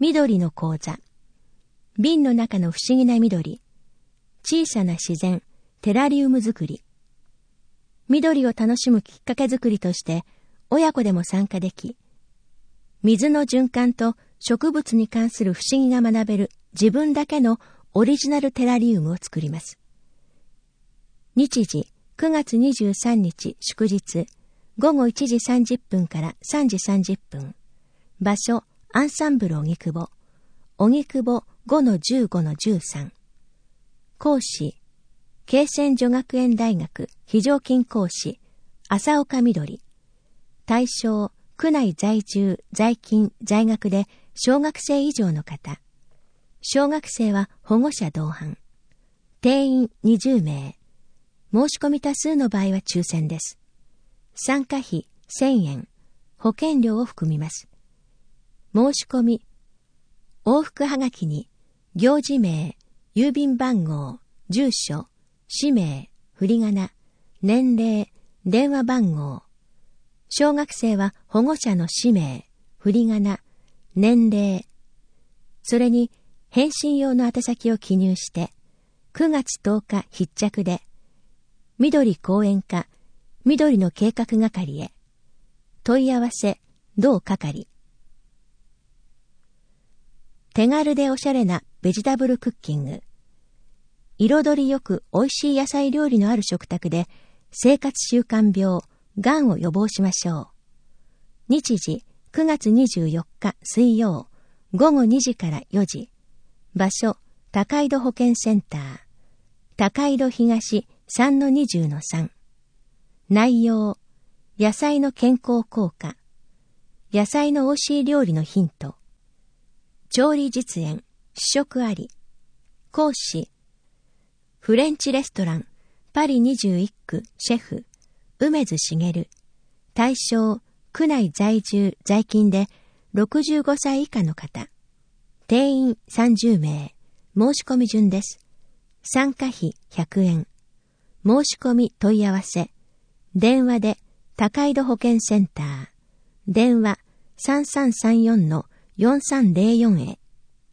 緑の講座。瓶の中の不思議な緑。小さな自然、テラリウム作り。緑を楽しむきっかけ作りとして、親子でも参加でき、水の循環と植物に関する不思議が学べる自分だけのオリジナルテラリウムを作ります。日時9月23日祝日、午後1時30分から3時30分。場所、アンサンブル荻窪。荻窪 5-15-13。講師、慶泉女学園大学非常勤講師、浅岡みどり。対象、区内在住、在勤、在学で小学生以上の方。小学生は保護者同伴。定員20名。申し込み多数の場合は抽選です。参加費1000円。保険料を含みます。申し込み。往復はがきに、行事名、郵便番号、住所、氏名、振り仮名、年齢、電話番号。小学生は保護者の氏名、振り仮名、年齢。それに、返信用の宛先を記入して、9月10日必着で、緑講演課、緑の計画係へ。問い合わせ、同係。手軽でおしゃれなベジタブルクッキング。彩りよく美味しい野菜料理のある食卓で、生活習慣病、がんを予防しましょう。日時、9月24日水曜、午後2時から4時。場所、高井戸保健センター。高井戸東 3-20-3。内容、野菜の健康効果。野菜の美味しい料理のヒント。調理実演、試食あり。講師、フレンチレストラン、パリ21区シェフ、梅津茂。対象、区内在住、在勤で65歳以下の方。定員30名。申し込み順です。参加費100円。申し込み問い合わせ。電話で高井戸保健センター。電話3334-4304へ。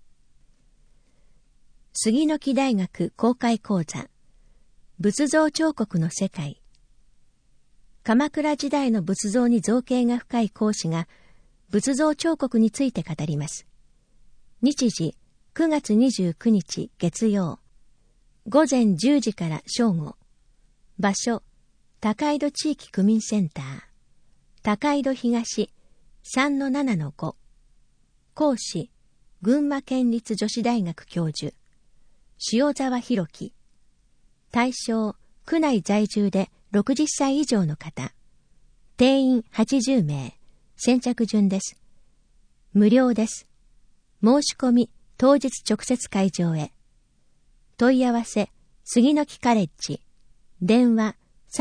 杉の木大学公開講座。仏像彫刻の世界。鎌倉時代の仏像に造詣が深い講師が仏像彫刻について語ります。日時9月29日月曜。午前10時から正午。場所、高井戸地域区民センター。高井戸東 3-7-5。講師、群馬県立女子大学教授。塩沢博樹。対象、区内在住で60歳以上の方。定員80名。先着順です。無料です。申し込み、当日直接会場へ。問い合わせ、杉の木カレッジ。電話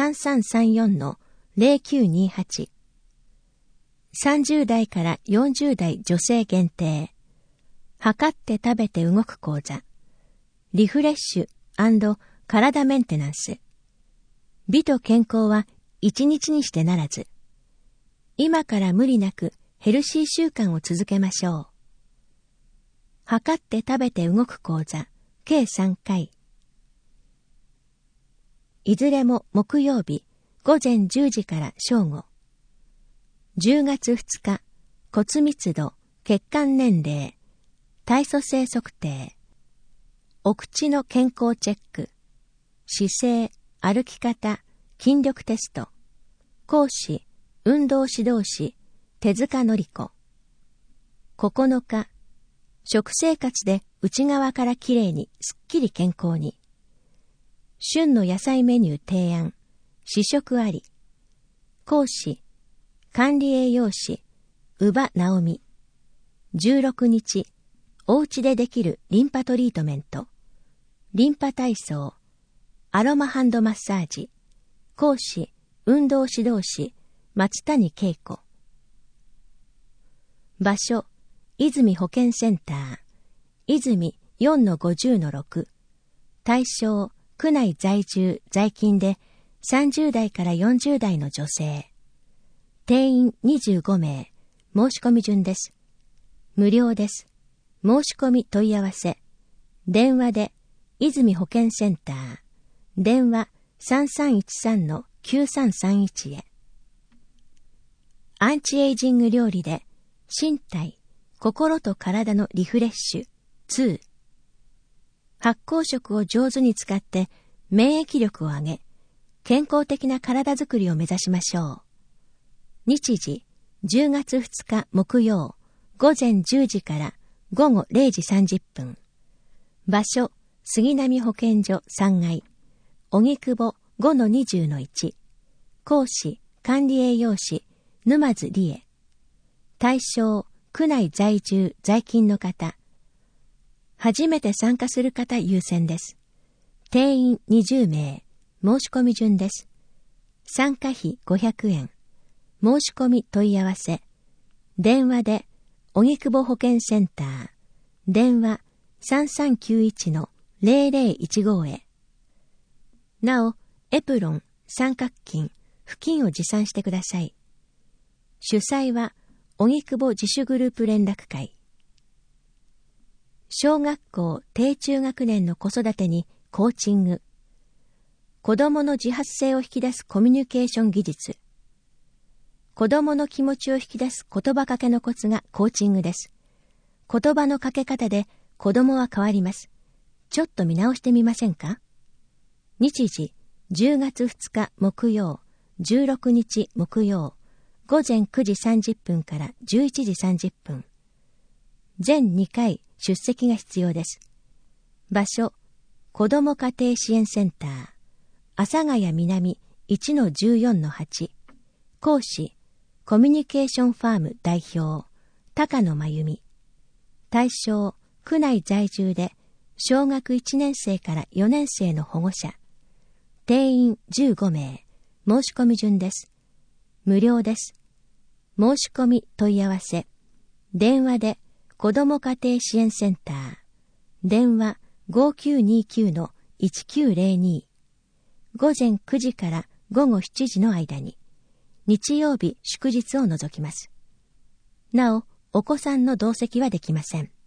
3334-0928。30代から40代女性限定。測って食べて動く講座。リフレッシュ&体メンテナンス。美と健康は一日にしてならず。今から無理なくヘルシー習慣を続けましょう。測って食べて動く講座、計3回。いずれも木曜日、午前10時から正午。10月2日、骨密度、血管年齢、体組成測定。お口の健康チェック。姿勢、歩き方、筋力テスト。講師、運動指導士、手塚典子。9日、食生活で内側からきれいにすっきり健康に。旬の野菜メニュー提案、試食あり。講師、管理栄養士、宇場直美。16日、お家でできるリンパトリートメント。リンパ体操、アロマハンドマッサージ。講師、運動指導士、松谷恵子。場所、泉保健センター。泉 4-50-6。対象、区内在住、在勤で30代から40代の女性。定員25名。申し込み順です。無料です。 申し込み問い合わせ。電話で、泉保健センター。電話 3313-9331 へ。アンチエイジング料理で、身体、心と体のリフレッシュ2。発酵食を上手に使って免疫力を上げ、健康的な体づくりを目指しましょう。日時、10月2日木曜、午前10時から午後0時30分。場所、杉並保健所3階。荻窪 5-20-1。講師、管理栄養士、沼津理恵。対象、区内在住、在勤の方。初めて参加する方優先です。定員20名。申し込み順です。参加費500円。申し込み問い合わせ。電話で、荻窪保健センター。電話 3391-0015 へ。なお、エプロン、三角巾、布巾を持参してください。主催は、荻窪自主グループ連絡会。小学校低中学年の子育てにコーチング。子供の自発性を引き出すコミュニケーション技術。子供の気持ちを引き出す言葉かけのコツがコーチングです。言葉のかけ方で子供は変わります。ちょっと見直してみませんか？日時、10月2日木曜、16日木曜、午前9時30分から11時30分。全2回出席が必要です。場所、子ども家庭支援センター、阿佐ヶ谷南 1-14-8。講師、コミュニケーションファーム代表、高野真由美。対象、区内在住で、小学1年生から4年生の保護者。定員15名。申し込み順です。無料です。申し込み問い合わせ。電話で、子ども家庭支援センター。電話 5929-1902。午前9時から午後7時の間に。日曜日祝日を除きます。なお、お子さんの同席はできません。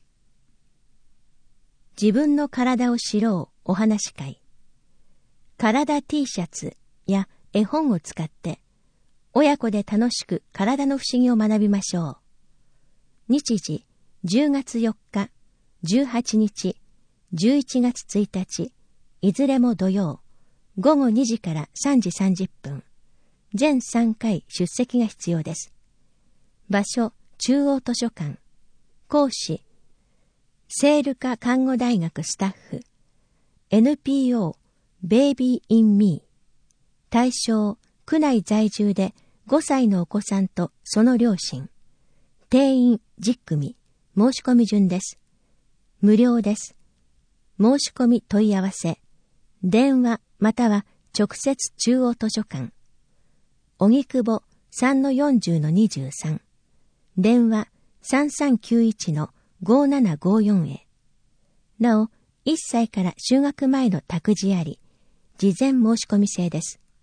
自分の体を知ろうお話会。体 T シャツや絵本を使って、親子で楽しく体の不思議を学びましょう。日時、10月4日、18日、11月1日、いずれも土曜、午後2時から3時30分。全3回出席が必要です。場所、中央図書館。講師、聖ルカ看護大学スタッフ。NPO、ベイビーインミー。対象、区内在住で5歳のお子さんとその両親。定員10組。申し込み順です。無料です。申し込み問い合わせ。電話または直接中央図書館。荻窪 3-40-23。電話 3391-5754 へ。なお、1歳から就学前の託児あり、事前申し込み制です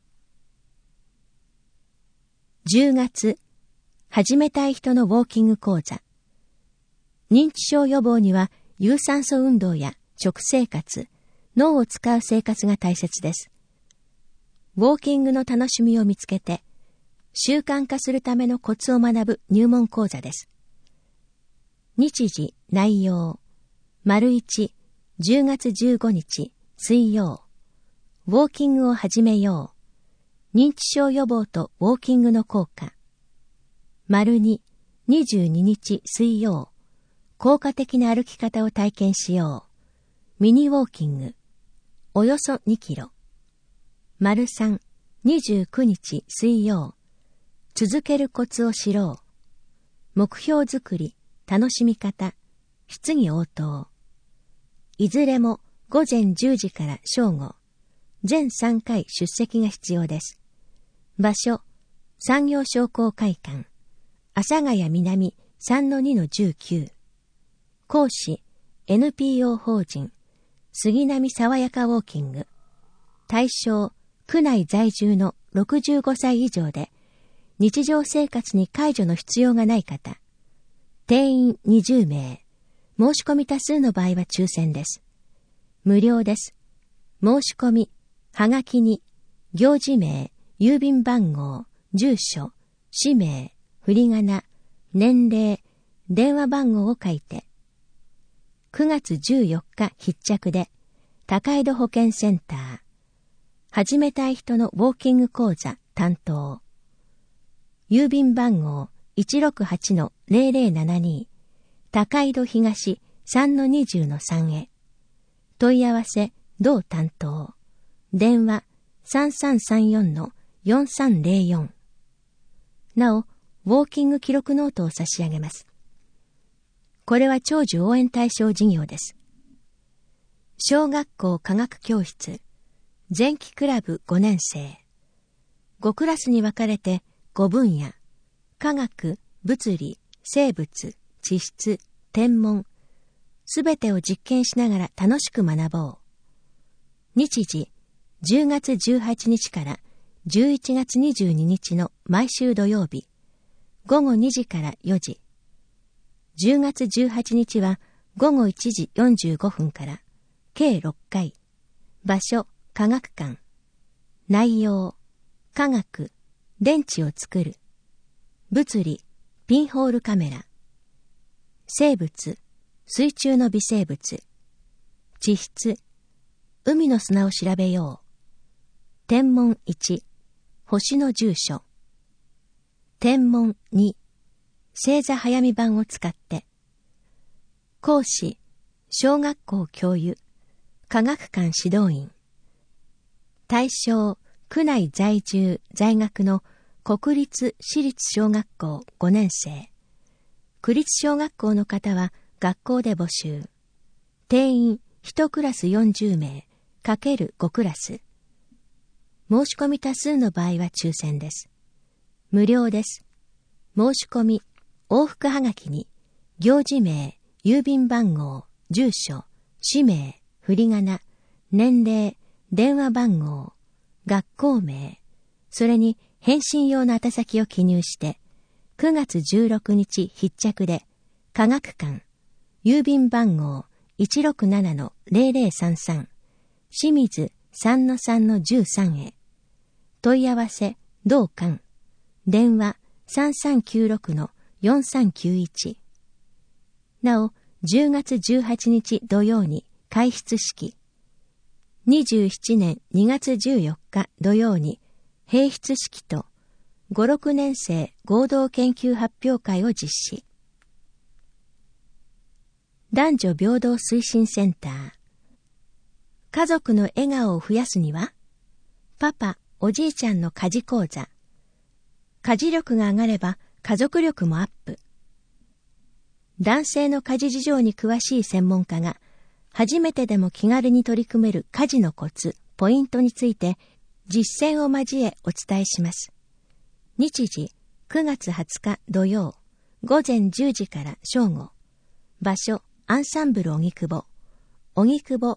。10月、始めたい人のウォーキング講座。認知症予防には有酸素運動や食生活、脳を使う生活が大切です。ウォーキングの楽しみを見つけて、習慣化するためのコツを学ぶ入門講座です。日時、内容。1、10月15日、水曜。ウォーキングを始めよう。認知症予防とウォーキングの効果。2、22日、水曜。効果的な歩き方を体験しよう。ミニウォーキング。およそ2キロ。3、29日水曜。続けるコツを知ろう。目標作り、楽しみ方、質疑応答。いずれも午前10時から正午。全3回出席が必要です。場所、産業商工会館。阿佐ヶ谷南 3-2-19。講師、NPO 法人、杉並爽やかウォーキング。対象、区内在住の65歳以上で、日常生活に介助の必要がない方。定員20名。 申し込み多数の場合は抽選です。無料です。申し込み、はがきに、行事名、郵便番号、住所、氏名、振り仮名、年齢、電話番号を書いて、9月14日必着で、高井戸保健センター、始めたい人のウォーキング講座担当、郵便番号 168-0072、高井戸東 3-20-3 へ、問い合わせ、同担当、電話 3334-4304。なお、ウォーキング記録ノートを差し上げます。これは長寿応援対象事業です。小学校科学教室、前期クラブ5年生。5クラスに分かれて5分野、科学、物理、生物、地質、天文、すべてを実験しながら楽しく学ぼう。日時、10月18日から11月22日の毎週土曜日、午後2時から4時。10月18日は午後1時45分から、計6回。場所、科学館。内容、科学、電池を作る。物理、ピンホールカメラ。生物、水中の微生物。地質、海の砂を調べよう。天文1、星の住所。天文2、星座早見版を使って。講師、小学校教諭、科学館指導員。対象、区内在住、在学の国立私立小学校5年生。区立小学校の方は学校で募集。定員1クラス40名、×5クラス。申し込み多数の場合は抽選です。無料です。申し込み、往復はがきに、行事名、郵便番号、住所、氏名、振り仮名、年齢、電話番号、学校名、それに返信用の宛先を記入して、9月16日必着で、科学館、郵便番号 167-0033、清水 3-3-13 へ。問い合わせ、同館。電話 3396-4391。なお、10月18日土曜に開筆式。27年2月14日土曜に閉筆式と5、6年生合同研究発表会を実施。男女平等推進センター。家族の笑顔を増やすには、パパ、おじいちゃんの家事講座。家事力が上がれば家族力もアップ。男性の家事事情に詳しい専門家が、初めてでも気軽に取り組める家事のコツ、ポイントについて、実践を交えお伝えします。日時、9月20日土曜、午前10時から正午。場所、アンサンブル荻窪。荻窪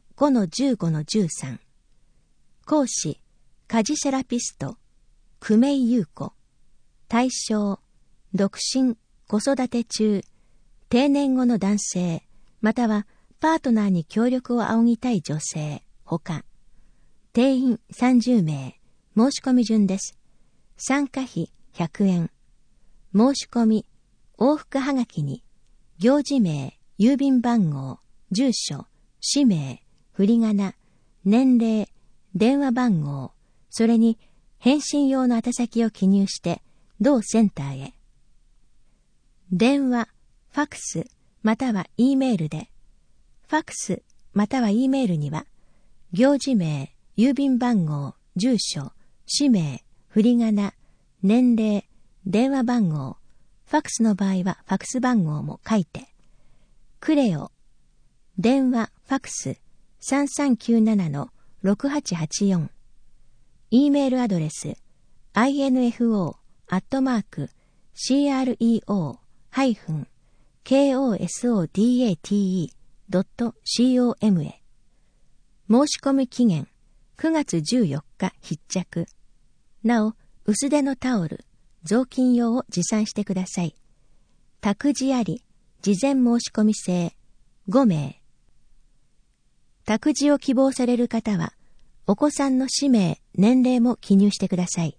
5-15-13。講師、家事セラピスト、久米優子。対象、独身、子育て中、定年後の男性、またはパートナーに協力を仰ぎたい女性、ほか。定員30名、申し込み順です。参加費100円。申し込み、往復はがきに、行事名、郵便番号、住所、氏名、振り仮名、年齢、電話番号、それに返信用の宛先を記入して、同センターへ。電話、ファクス、または E メールで、ファクス、または E メールには、行事名、郵便番号、住所、氏名、振り仮名、年齢、電話番号、ファクスの場合はファクス番号も書いて、クレオ、電話、ファクス、3397-6884、E メールアドレス、info@cresodate.com へ。申し込み期限、9月14日必着。なお、薄手のタオル、雑巾用を持参してください。託児あり、事前申し込み制。 5名。託児を希望される方は、お子さんの氏名、年齢も記入してください。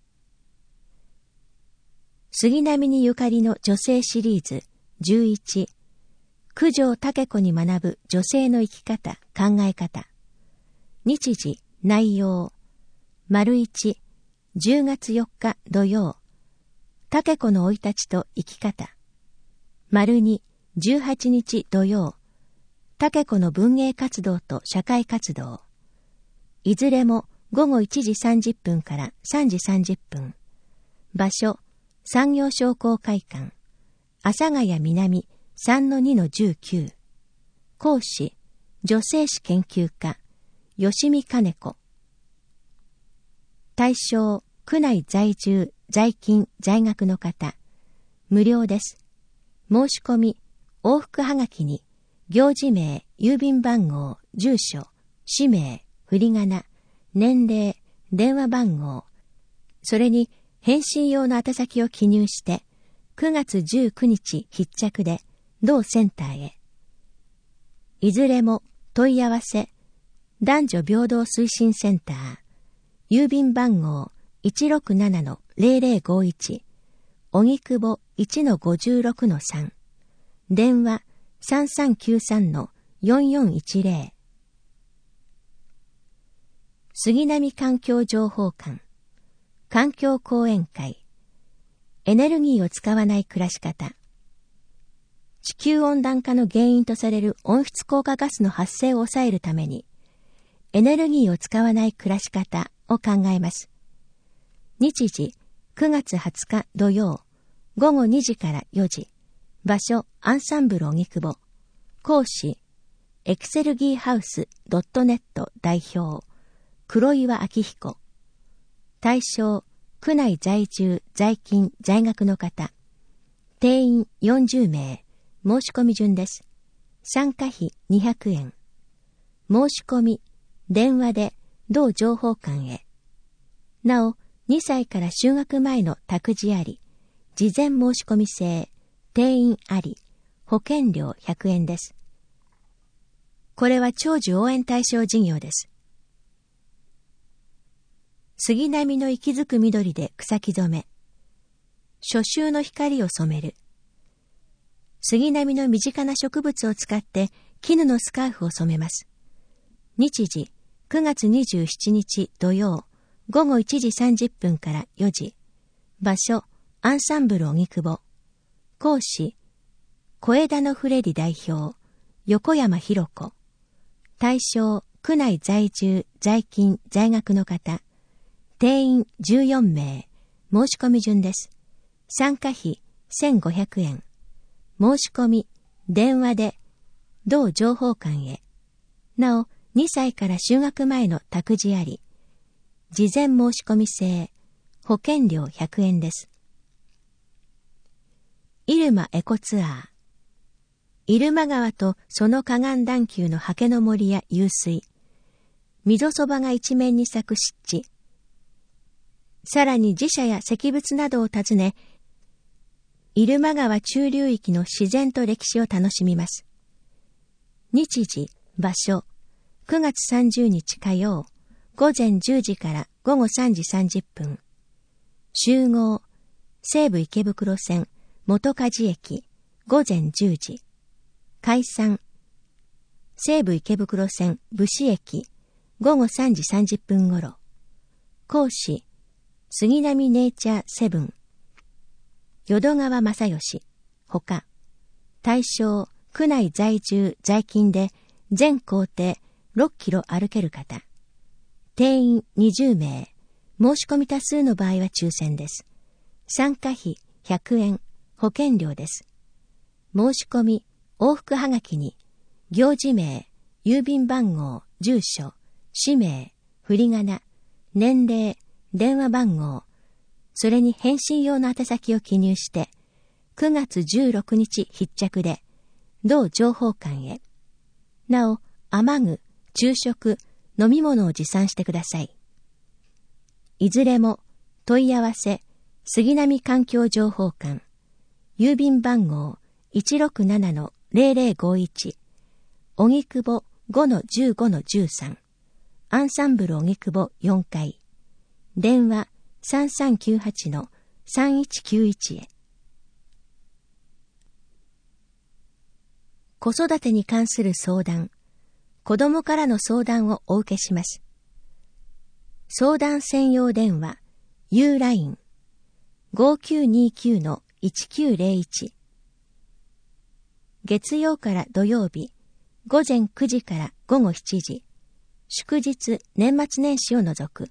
杉並にゆかりの女性シリーズ11、九条武子に学ぶ女性の生き方、考え方。日時、内容。丸1、10月4日土曜。武子の生い立ちと生き方。丸2、18日土曜。武子の文芸活動と社会活動。いずれも午後1時30分から3時30分。場所、産業商工会館。阿佐ヶ谷南 3-2-19。講師、女性史研究家、吉見金子。対象、区内在住、在勤、在学の方。無料です。申し込み、往復はがきに、行事名、郵便番号、住所、氏名、振り仮名、年齢、電話番号、それに返信用の宛先を記入して、9月19日必着で、同センターへ。いずれも問い合わせ、男女平等推進センター、郵便番号 167-0051、荻窪 1-56-3、電話 3393-4410。杉並環境情報館、環境講演会、エネルギーを使わない暮らし方。地球温暖化の原因とされる温室効果ガスの発生を抑えるために、エネルギーを使わない暮らし方を考えます。日時、9月20日土曜、午後2時から4時。場所、アンサンブル荻窪。講師、エクセルギーハウス .net 代表、黒岩明彦。対象、区内在住、在勤、在学の方。定員40名。申し込み順です。参加費200円。申し込み、電話で同情報館へ。なお、2歳から就学前の託児あり、事前申し込み制、定員あり、保険料100円です。これは長寿応援対象事業です。杉並の息づく緑で草木染め。初秋の光を染める。杉並の身近な植物を使って絹のスカーフを染めます。日時、9月27日土曜、午後1時30分から4時。場所、アンサンブル荻窪。講師、小枝のフレディ代表、横山博子。対象、区内在住、在勤、在学の方。定員14名。申し込み順です。参加費1500円。申し込み、電話で、同情報館へ。なお、2歳から就学前の託児あり。事前申し込み制、保険料100円です。入間エコツアー。入間川とその河岸段丘の刷毛の森や湧水。溝そばが一面に咲く湿地。さらに寺社や石仏などを訪ね、入間川中流域の自然と歴史を楽しみます。日時、場所、9月30日火曜、午前10時から午後3時30分。集合、西武池袋線、元梶駅、午前10時。解散、西武池袋線、武士駅、午後3時30分頃。講師、杉並ネイチャーセブン。淀川正義、ほか。対象、区内在住、在勤で、全行程6キロ歩ける方。定員20名。申し込み多数の場合は抽選です。参加費100円、保険料です。申し込み、往復はがきに、行事名、郵便番号、住所、氏名、振り仮名、年齢、電話番号、それに返信用の宛先を記入して、9月16日必着で、同情報館へ。なお、雨具、昼食、飲み物を持参してください。いずれも、問い合わせ、杉並環境情報館、郵便番号 167-0051、 荻窪 5-15-13、アンサンブル荻窪4階、電話 3398-3191 へ。子育てに関する相談、子供からの相談をお受けします。相談専用電話 U-LINE 5929-1901、月曜から土曜日午前9時から午後7時、祝日年末年始を除く。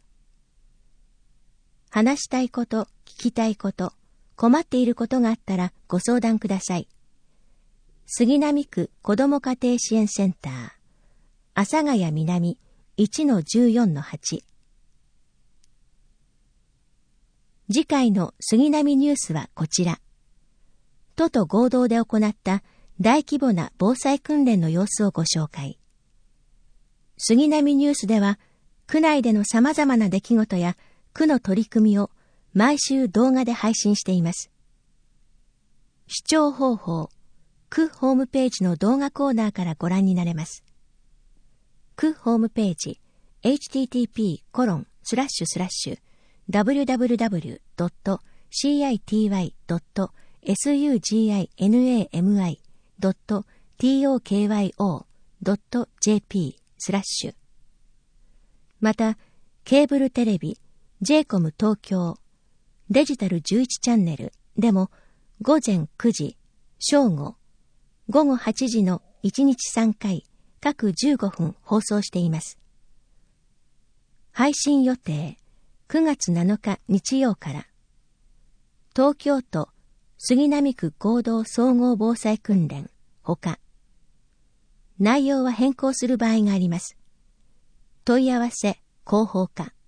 話したいこと、聞きたいこと、困っていることがあったらご相談ください。杉並区子ども家庭支援センター、阿佐ヶ谷南 1-14-8。次回の杉並ニュースはこちら。都と合同で行った大規模な防災訓練の様子をご紹介。杉並ニュースでは、区内での様々な出来事や区の取り組みを毎週動画で配信しています。視聴方法、区ホームページの動画コーナーからご覧になれます。区ホームページ、http://www.city.city.tokyo.jp/。また、ケーブルテレビ、JCOM 東京、デジタル11チャンネルでも、午前9時、正午、午後8時の1日3回、各15分放送しています。配信予定、9月7日日曜から。東京都杉並区合同総合防災訓練ほか。内容は変更する場合があります。問い合わせ、広報課。